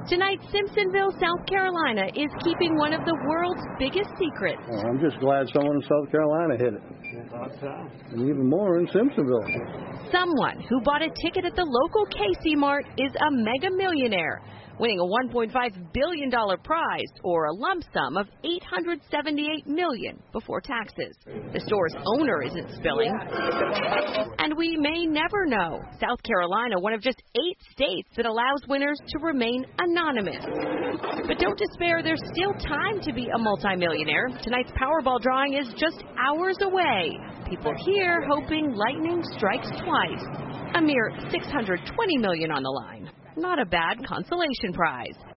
Tonight, Simpsonville, South Carolina is keeping one of the world's biggest secrets. Well, I'm just glad someone in South Carolina hit it. And even more in Simpsonville. Someone who bought a ticket at the local Casey Mart is a mega millionaire, winning a $1.5 billion prize or a lump sum of $878 million before taxes. The store's owner isn't spilling. And we may never know. South Carolina, one of just 8 states that allows winners to remain anonymous. But don't despair, there's still time to be a multimillionaire. Tonight's Powerball drawing is just hours away. People here hoping lightning strikes twice. A mere $620 million on the line. Not a bad consolation prize.